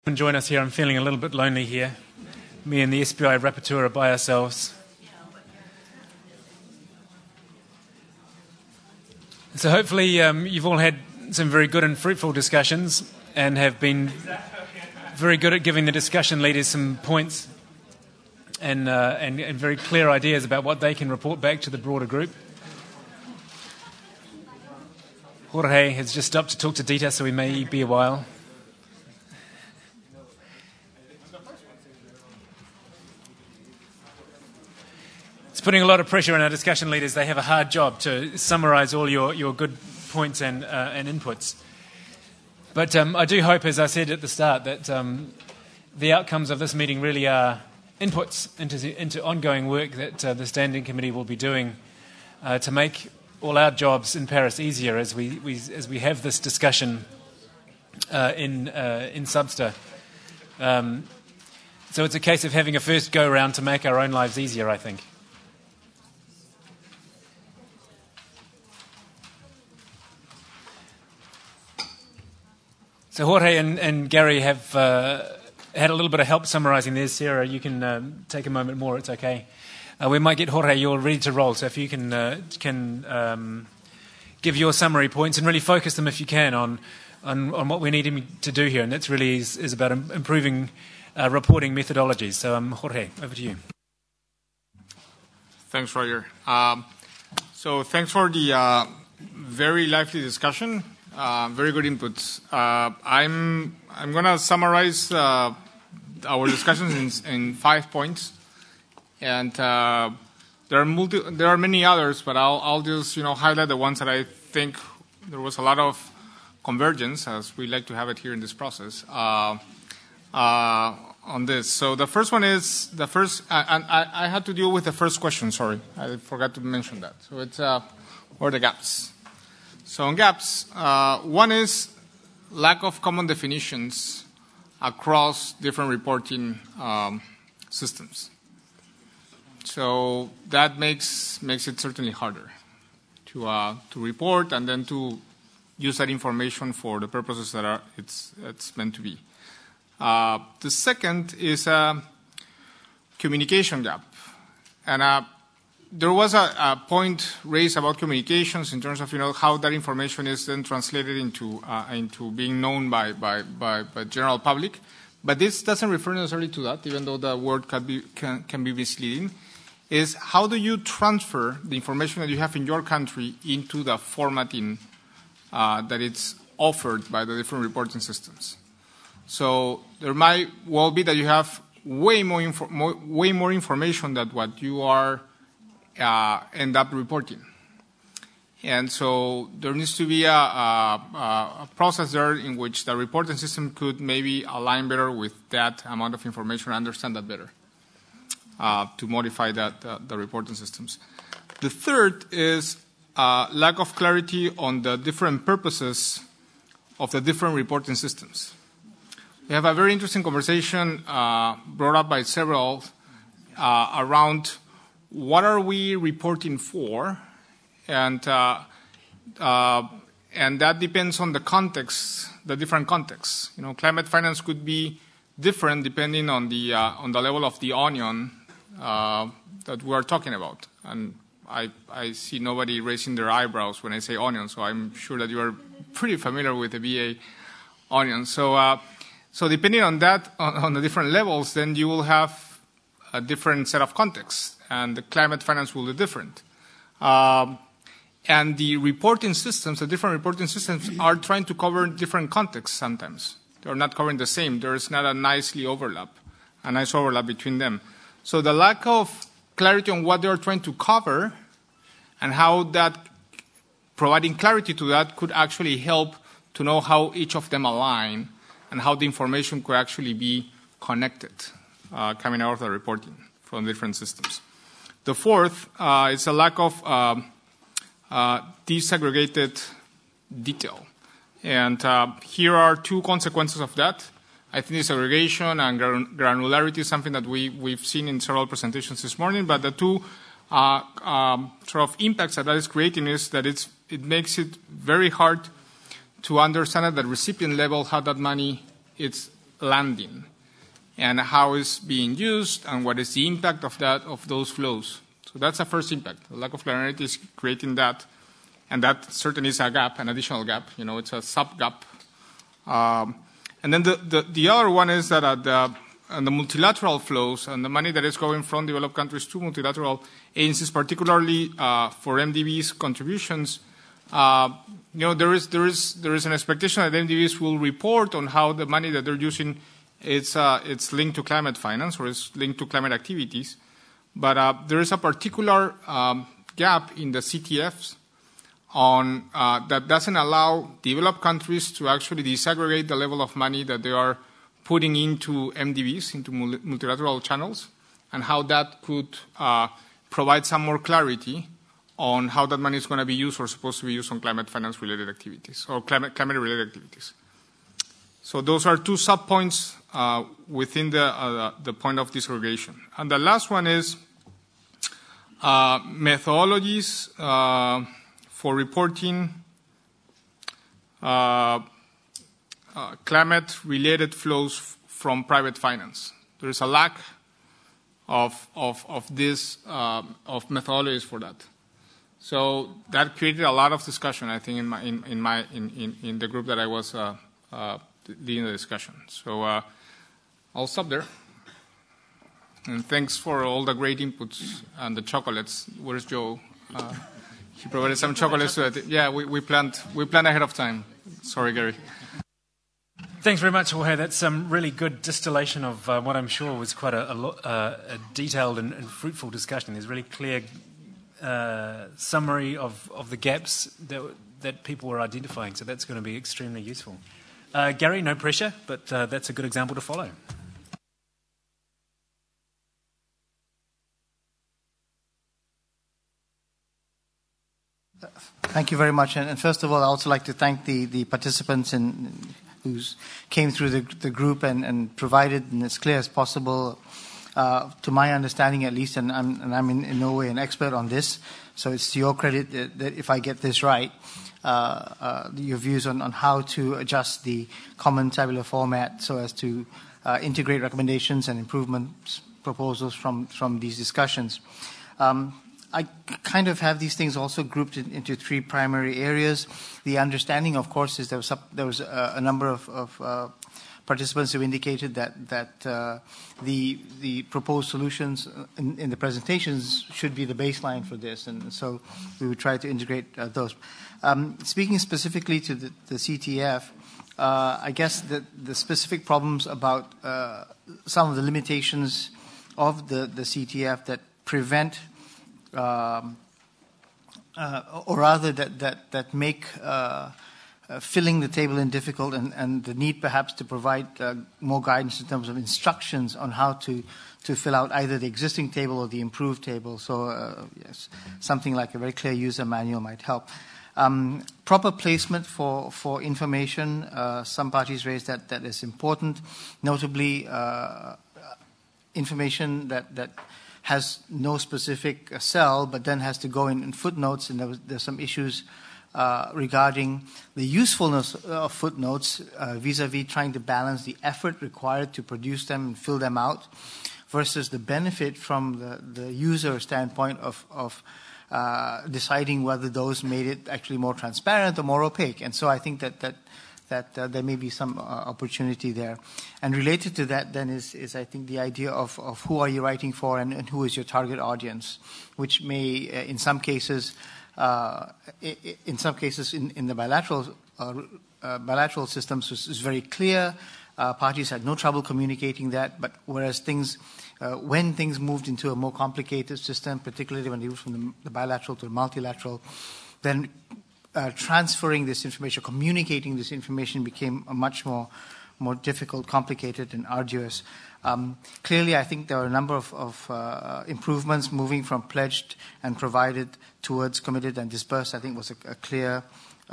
Join us here. I'm feeling a little bit lonely here. Me and the SBI rapporteur are by ourselves. So hopefully you've all had some very good and fruitful discussions and have been very good at giving the discussion leaders some points and very clear ideas about what they can report back to the broader group. Jorge has just stopped to talk to Dita, so he may be a while. It's putting a lot of pressure on our discussion leaders. They have a hard job to summarise all your good points and inputs. But I do hope, as I said at the start, that the outcomes of this meeting really are inputs into ongoing work that the Standing Committee will be doing to make all our jobs in Paris easier as we have this discussion in Substa. So it's a case of having a first go-round to make our own lives easier, I think. So Jorge and Gary have had a little bit of help summarising this. Sarah, you can take a moment more. It's okay. We might get Jorge, you're ready to roll. So if you can give your summary points and really focus them if you can on what we need him to do here. And that's really is about improving reporting methodologies. So Jorge, over to you. Thanks, Roger. So thanks for the very lively discussion. Very good inputs. I'm going to summarize our discussions in 5 points, and there are many others, but I'll just highlight the ones that I think there was a lot of convergence, as we like to have it here in this process, on this. So the first one is and I had to deal with the first question. Sorry, I forgot to mention that. So it's what are the gaps? So on gaps, one is lack of common definitions across different reporting systems. So that makes it certainly harder to report and then to use that information for the purposes that it's meant to be. The second is a communication gap, and there was a point raised about communications in terms of how that information is then translated into being known by general public, but this doesn't refer necessarily to that, even though the word can be misleading. Is how do you transfer the information that you have in your country into the formatting that it's offered by the different reporting systems? So there might well be that you have way more information than what you are end up reporting. And so there needs to be a process there in which the reporting system could maybe align better with that amount of information and understand that better to modify the reporting systems. The third is lack of clarity on the different purposes of the different reporting systems. We have a very interesting conversation brought up by several around what are we reporting for, and that depends on the context, the different contexts. Climate finance could be different depending on the level of the onion that we are talking about. And I see nobody raising their eyebrows when I say onion, so I'm sure that you are pretty familiar with the BA onion. So depending on that, on the different levels, then you will have a different set of contexts, and the climate finance will be different. And the reporting systems, the different reporting systems, are trying to cover different contexts sometimes. They're not covering the same. There's not a nice overlap between them. So the lack of clarity on what they're trying to cover and how that providing clarity to that could actually help to know how each of them align and how the information could actually be connected coming out of the reporting from different systems. The fourth is a lack of disaggregated detail. And here are two consequences of that. I think disaggregation and granularity is something that we've seen in several presentations this morning, but the two sort of impacts that is creating is that it makes it very hard to understand at the recipient level how that money is landing and how it's being used and what is the impact of those flows. So that's the first impact. The lack of clarity is creating that, and that certainly is a gap, an additional gap. It's a sub-gap. And then the other one is that and the multilateral flows and the money that is going from developed countries to multilateral agencies, particularly for MDB's contributions, there is an expectation that MDBs will report on how the money that they're using it's linked to climate finance or is linked to climate activities. But there is a particular gap in the CTFs that doesn't allow developed countries to actually disaggregate the level of money that they are putting into MDBs, into multilateral channels, and how that could provide some more clarity on how that money is going to be used or supposed to be used on climate finance-related activities or climate-related activities. So those are two sub-points within the point of disaggregation. And the last one is methodologies for reporting climate-related flows from private finance. There is a lack of methodologies for that. So that created a lot of discussion, I think, in the group that I was leading the discussion. So I'll stop there. And thanks for all the great inputs and the chocolates. Where's Joe? He provided some chocolates. Yeah, we planned ahead of time. Sorry, Gary. Thanks very much, Jorge. That's some really good distillation of what I'm sure was quite a detailed and fruitful discussion. There's really clear summary of the gaps that people were identifying, so that's going to be extremely useful. Gary, no pressure, but that's a good example to follow. Thank you very much. And first of all, I'd also like to thank the participants who came through the group and provided in as clear as possible, to my understanding at least, and I'm in no way an expert on this, so it's to your credit that if I get this right, your views on how to adjust the common tabular format so as to integrate recommendations and improvement proposals from these discussions. I kind of have these things also grouped into three primary areas. The understanding, of course, is there was a number of participants who indicated that the proposed solutions in the presentations should be the baseline for this, and so we would try to integrate those. Speaking specifically to the CTF, I guess that the specific problems about some of the limitations of the CTF that prevent or rather that make filling the table in difficult, and the need perhaps to provide more guidance in terms of instructions on how to fill out either the existing table or the improved table. So yes, something like a very clear user manual might help. Proper placement for information. Some parties raised that is important, notably information that has no specific cell, but then has to go in footnotes, and there's some issues regarding the usefulness of footnotes vis-a-vis trying to balance the effort required to produce them and fill them out versus the benefit from the user standpoint of deciding whether those made it actually more transparent or more opaque. And so I think that there may be some opportunity there. And related to that then is I think the idea of who are you writing for and who is your target audience, which may in some cases in the bilateral systems is very clear. Parties had no trouble communicating that, but whereas when things moved into a more complicated system, particularly when they moved from the bilateral to the multilateral, then transferring this information, communicating this information became a much more difficult, complicated, and arduous. Clearly, I think there are a number of improvements moving from pledged and provided towards committed and dispersed. I think was a clear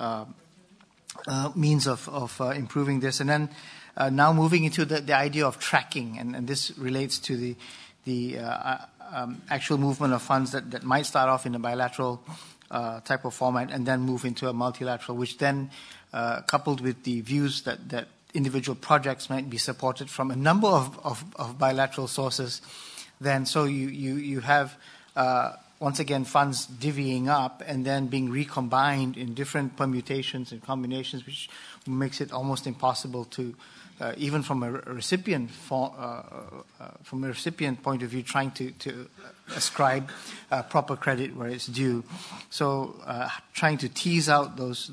means of improving this. And then now moving into the idea of tracking, and this relates to the actual movement of funds that might start off in a bilateral type of format and then move into a multilateral, which then, coupled with the views that individual projects might be supported from a number of bilateral sources, then so you have, once again, funds divvying up and then being recombined in different permutations and combinations, which makes it almost impossible to, even from a recipient point of view, trying to ascribe proper credit where it's due. So trying to tease out those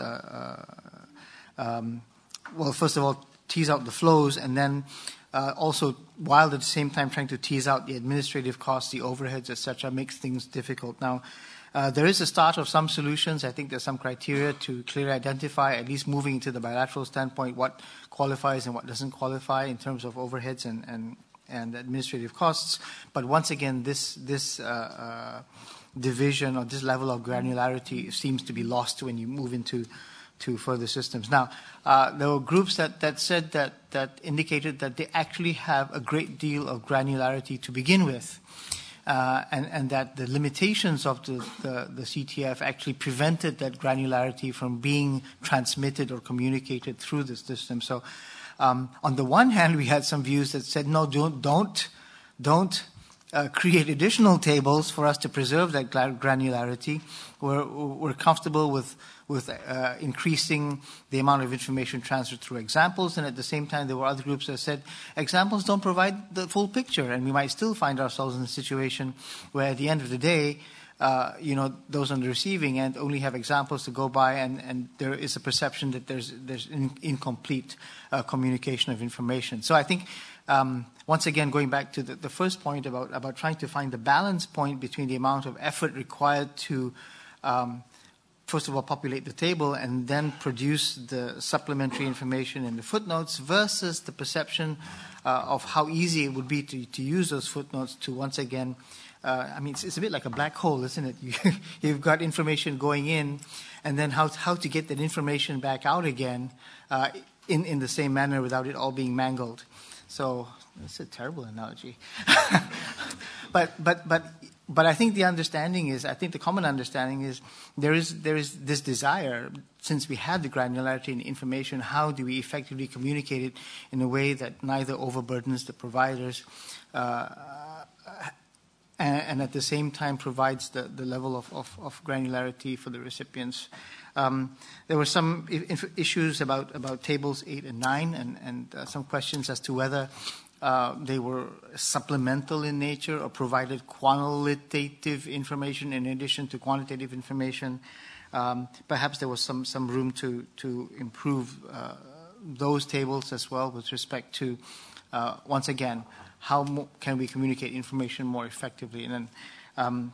well, first of all, tease out the flows, and then also, while at the same time trying to tease out the administrative costs, the overheads, etc., makes things difficult. Now, there is a start of some solutions. I think there's some criteria to clearly identify, at least moving into the bilateral standpoint, what qualifies and what doesn't qualify in terms of overheads and administrative costs. But once again, this division or this level of granularity seems to be lost when you move into further systems. Now, there were groups that said that indicated that they actually have a great deal of granularity to begin with, and that the limitations of the CTF actually prevented that granularity from being transmitted or communicated through the system. So, on the one hand, we had some views that said, no, don't create additional tables for us to preserve that granularity. We're comfortable with increasing the amount of information transferred through examples, and at the same time there were other groups that said examples don't provide the full picture, and we might still find ourselves in a situation where at the end of the day, those on the receiving end only have examples to go by, and there is a perception that there's incomplete communication of information. So I think once again, going back to the first point about trying to find the balance point between the amount of effort required to first of all, populate the table and then produce the supplementary information in the footnotes versus the perception of how easy it would be to use those footnotes to once again, it's a bit like a black hole, isn't it? You've got information going in, and then how to get that information back out again in the same manner without it all being mangled. So that's a terrible analogy. But I think the common understanding is there is this desire, since we have the granularity in information, how do we effectively communicate it in a way that neither overburdens the providers and at the same time provides the level of granularity for the recipients. There were some issues about tables 8 and 9 and some questions as to whether they were supplemental in nature or provided qualitative information in addition to quantitative information. Perhaps there was some room to improve those tables as well with respect to, once again, how can we communicate information more effectively. And then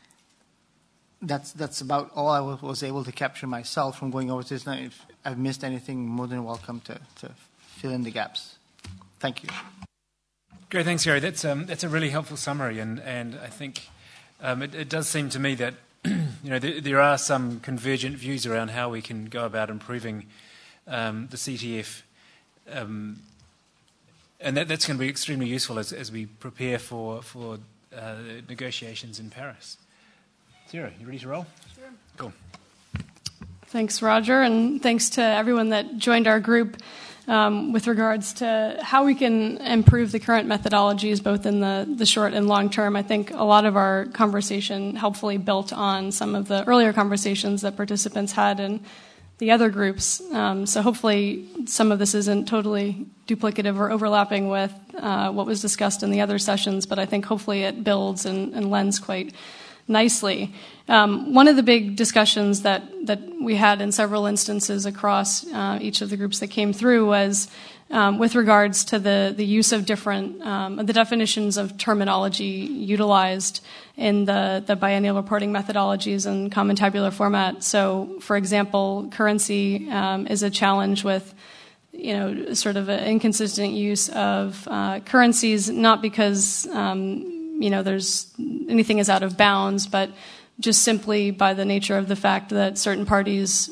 that's about all I was able to capture myself from going over this. Now, if I've missed anything, more than welcome to fill in the gaps. Thank you. Great, thanks, Gary. That's a really helpful summary, and I think it does seem to me that there are some convergent views around how we can go about improving the CTF, and that's going to be extremely useful as we prepare for negotiations in Paris. Sarah, you ready to roll? Sure. Cool. Thanks, Roger, and thanks to everyone that joined our group. With regards to how we can improve the current methodologies, both in the short and long term. I think a lot of our conversation helpfully built on some of the earlier conversations that participants had in the other groups. So hopefully some of this isn't totally duplicative or overlapping with what was discussed in the other sessions, but I think hopefully it builds and lends quite nicely. One of the big discussions that we had in several instances across each of the groups that came through was with regards to the use of different, the definitions of terminology utilized in the biennial reporting methodologies and common tabular format. So, for example, currency is a challenge with sort of an inconsistent use of currencies, not because there's anything is out of bounds, but just simply by the nature of the fact that certain parties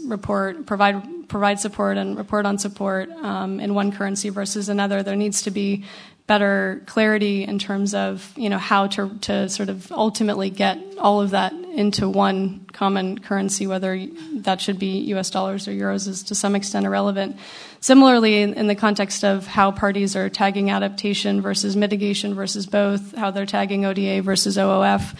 provide support and report on support in one currency versus another. There needs to be better clarity in terms of, how to sort of ultimately get all of that into one common currency, whether that should be US dollars or euros is to some extent irrelevant. Similarly, in the context of how parties are tagging adaptation versus mitigation versus both, how they're tagging ODA versus OOF,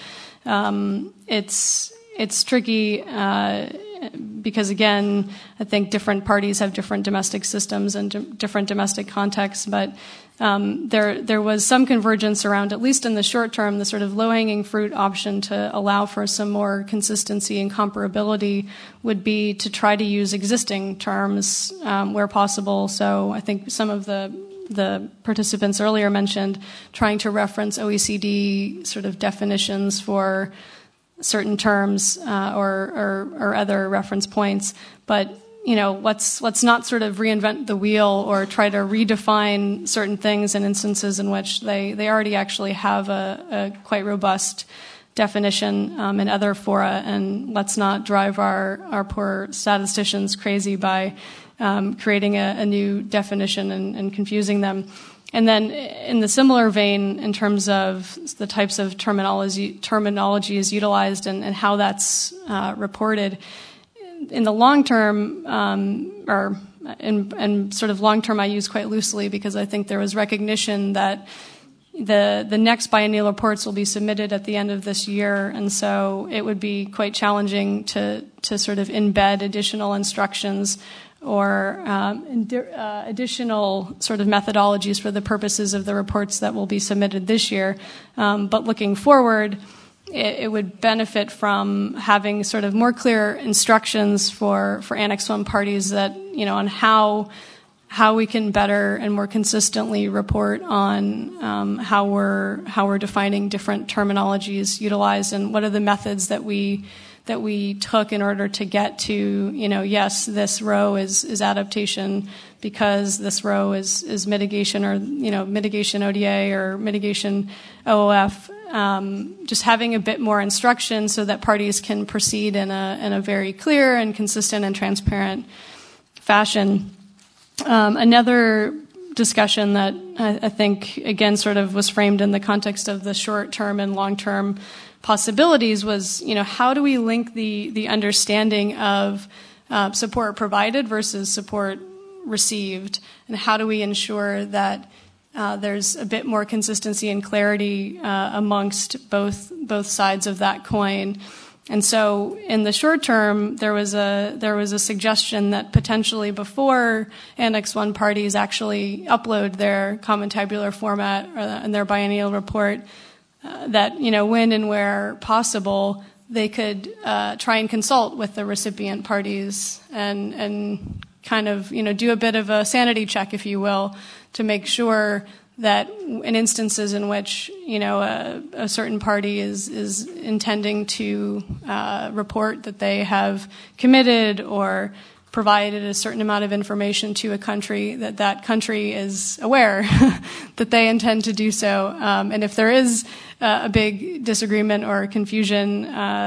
it's tricky because, again, I think different parties have different domestic systems and different domestic contexts, but there was some convergence around, at least in the short term, the sort of low-hanging fruit option to allow for some more consistency and comparability would be to try to use existing terms where possible. So I think some of the participants earlier mentioned trying to reference OECD sort of definitions for certain terms or other reference points, but let's not sort of reinvent the wheel or try to redefine certain things in instances in which they already actually have a quite robust definition in other fora, and let's not drive our poor statisticians crazy by creating a new definition and confusing them. And then in the similar vein, in terms of the types of terminology is utilized and how that's reported, in the long term, and sort of long term I use quite loosely because I think there was recognition that the next biennial reports will be submitted at the end of this year, and so it would be quite challenging to sort of embed additional instructions or additional sort of methodologies for the purposes of the reports that will be submitted this year. But looking forward, it would benefit from having sort of more clear instructions for Annex 1 parties that, on how we can better and more consistently report on how we're defining different terminologies utilized and what are the methods that we took in order to get to, yes, this row is adaptation because this row is mitigation or, mitigation ODA or mitigation OOF. Just having a bit more instruction so that parties can proceed in a very clear and consistent and transparent fashion. Another discussion that I think, again, sort of was framed in the context of the short-term and long-term possibilities was, how do we link the understanding of support provided versus support received, and how do we ensure that there's a bit more consistency and clarity amongst both sides of that coin. And so in the short term, there was a suggestion that potentially before Annex 1 parties actually upload their common tabular format and their biennial report, that, when and where possible, they could try and consult with the recipient parties and kind of, do a bit of a sanity check, if you will, to make sure that in instances in which, a certain party is intending to report that they have committed or provided a certain amount of information to a country, that country is aware that they intend to do so. And if there is a big disagreement or confusion,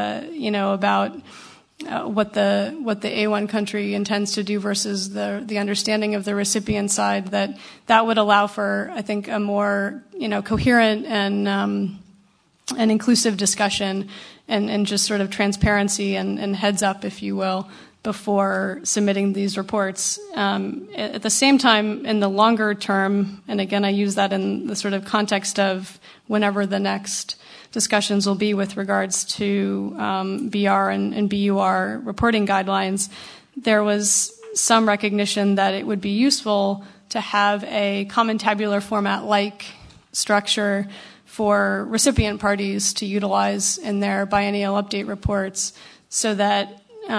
about what the A1 country intends to do versus the understanding of the recipient side, that would allow for, I think, a more coherent and inclusive discussion and just sort of transparency and heads up, if you will, before submitting these reports. At the same time, in the longer term, and again I use that in the sort of context of whenever the next discussions will be with regards to BR and BUR reporting guidelines, there was some recognition that it would be useful to have a common tabular format-like structure for recipient parties to utilize in their biennial update reports so that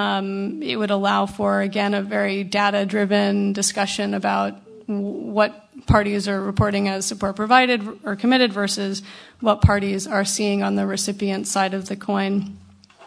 it would allow for, again, a very data-driven discussion about what parties are reporting as support provided or committed versus what parties are seeing on the recipient side of the coin.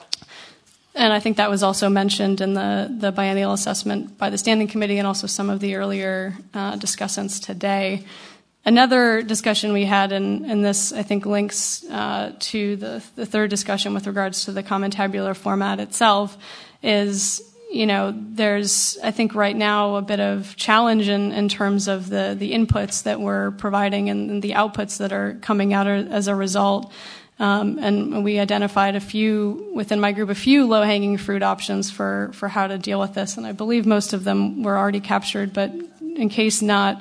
And I think that was also mentioned in the biennial assessment by the Standing Committee and also some of the earlier discussants today. Another discussion we had, and this I think links to the third discussion with regards to the common tabular format itself, is there's, I think right now, a bit of challenge in terms of the inputs that we're providing and the outputs that are coming out as a result. And we identified within my group, a few low-hanging fruit options for how to deal with this. And I believe most of them were already captured, but in case not,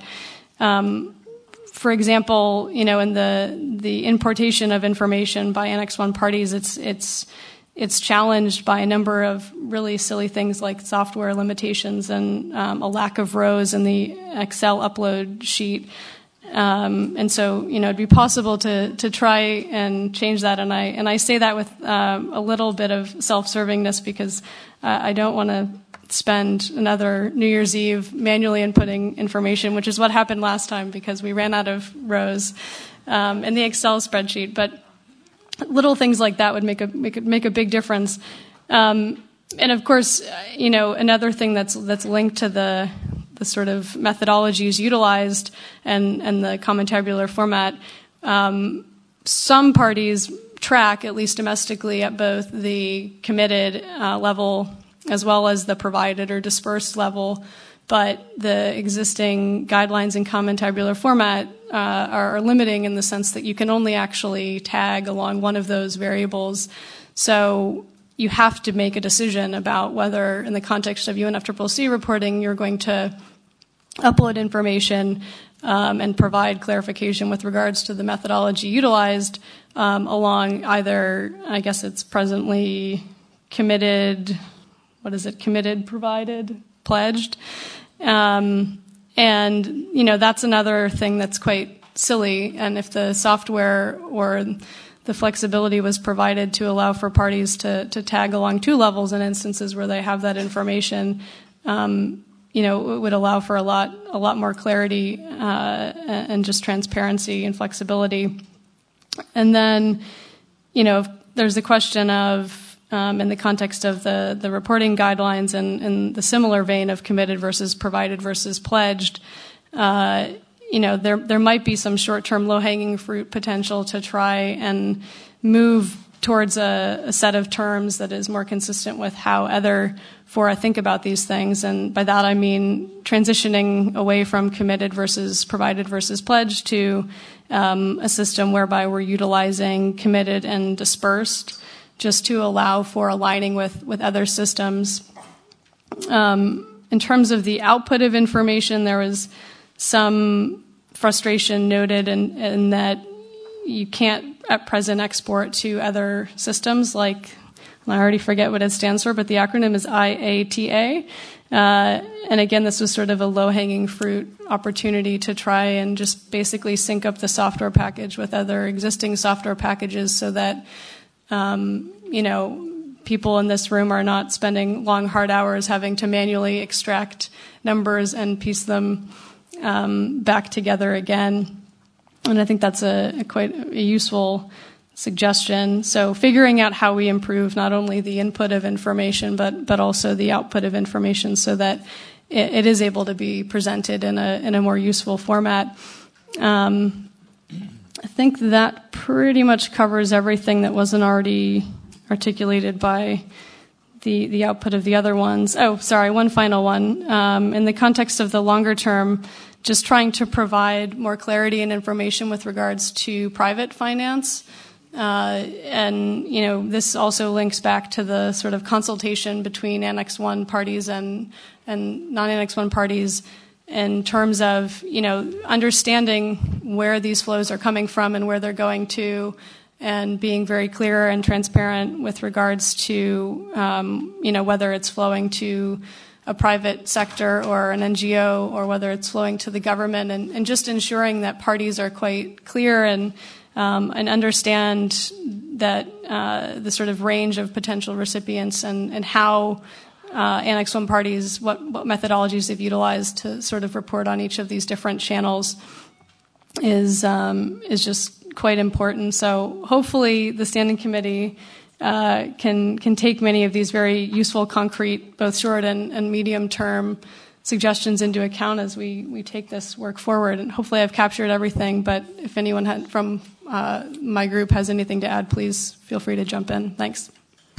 for example, in the importation of information by Annex 1 parties, it's challenged by a number of really silly things like software limitations and a lack of rows in the Excel upload sheet. And so, it'd be possible to try and change that. And I say that with a little bit of self-servingness because I don't want to spend another New Year's Eve manually inputting information, which is what happened last time because we ran out of rows in the Excel spreadsheet. But little things like that would make a big difference. And of course, another thing that's linked to the sort of methodologies utilized and the common tabular format. Some parties track, at least domestically, at both the committed level as well as the provided or dispersed level, but the existing guidelines in common tabular format are limiting in the sense that you can only actually tag along one of those variables. So you have to make a decision about whether, in the context of UNFCCC reporting, you're going to upload information and provide clarification with regards to the methodology utilized along either, I guess it's presently committed, provided, pledged. And, that's another thing that's quite silly. And if the software or the flexibility was provided to allow for parties to tag along two levels in instances where they have that information, it would allow for a lot more clarity and just transparency and flexibility. And then, there's the question of, in the context of the reporting guidelines and in the similar vein of committed versus provided versus pledged, there might be some short-term low-hanging fruit potential to try and move towards a set of terms that is more consistent with how other fora think about these things. And by that I mean transitioning away from committed versus provided versus pledged to a system whereby we're utilizing committed and dispersed just to allow for aligning with other systems. In terms of the output of information, there was some frustration noted in that you can't at present export to other systems like, I already forget what it stands for, but the acronym is IATA. And again, this was sort of a low-hanging fruit opportunity to try and just basically sync up the software package with other existing software packages so that people in this room are not spending long, hard hours having to manually extract numbers and piece them back together again. And I think that's quite a useful suggestion. So figuring out how we improve not only the input of information, but also the output of information so that it is able to be presented in a more useful format. I think that pretty much covers everything that wasn't already articulated by the output of the other ones. Oh, sorry, one final one. In the context of the longer term, just trying to provide more clarity and information with regards to private finance. And this also links back to the sort of consultation between Annex 1 parties and non-Annex 1 parties in terms of, understanding where these flows are coming from and where they're going to, and being very clear and transparent with regards to, whether it's flowing to a private sector or an NGO or whether it's flowing to the government, and just ensuring that parties are quite clear and understand that the sort of range of potential recipients and how Annex 1 parties, what methodologies they've utilized to sort of report on each of these different channels is just quite important. So hopefully the Standing Committee can take many of these very useful, concrete, both short and medium-term suggestions into account as we take this work forward. And hopefully I've captured everything, but if anyone from my group has anything to add, please feel free to jump in. Thanks.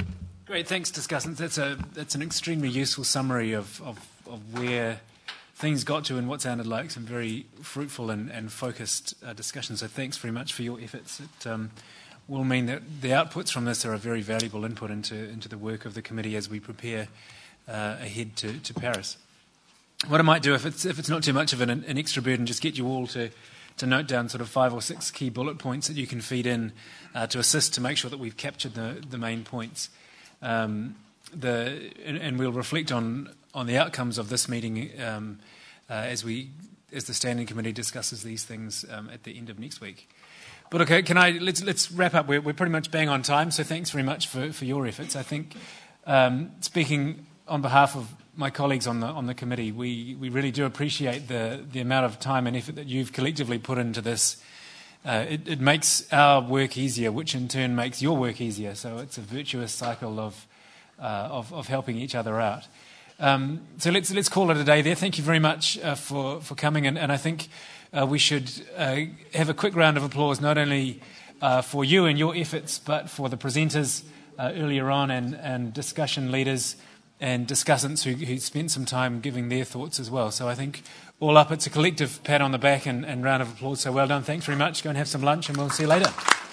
Great, thanks, discussants. That's an extremely useful summary of where things got to and what sounded like some very fruitful and focused discussions. So thanks very much for your efforts. It will mean that the outputs from this are a very valuable input into the work of the committee as we prepare ahead to Paris. What I might do, if it's not too much of an extra burden, just get you all to note down sort of 5 or 6 key bullet points that you can feed in to assist to make sure that we've captured the main points. And we'll reflect on the outcomes of this meeting as the standing committee discusses these things at the end of next week. But okay, let's wrap up. We're pretty much bang on time, so thanks very much for your efforts. I think speaking on behalf of my colleagues on the committee, we really do appreciate the amount of time and effort that you've collectively put into this. It makes our work easier, which in turn makes your work easier. So it's a virtuous cycle of helping each other out. So let's call it a day there. Thank you very much for coming, and I think we should have a quick round of applause not only for you and your efforts, but for the presenters earlier on and discussion leaders and discussants who spent some time giving their thoughts as well. So I think all up, it's a collective pat on the back and round of applause. So well done. Thanks very much. Go and have some lunch, and we'll see you later.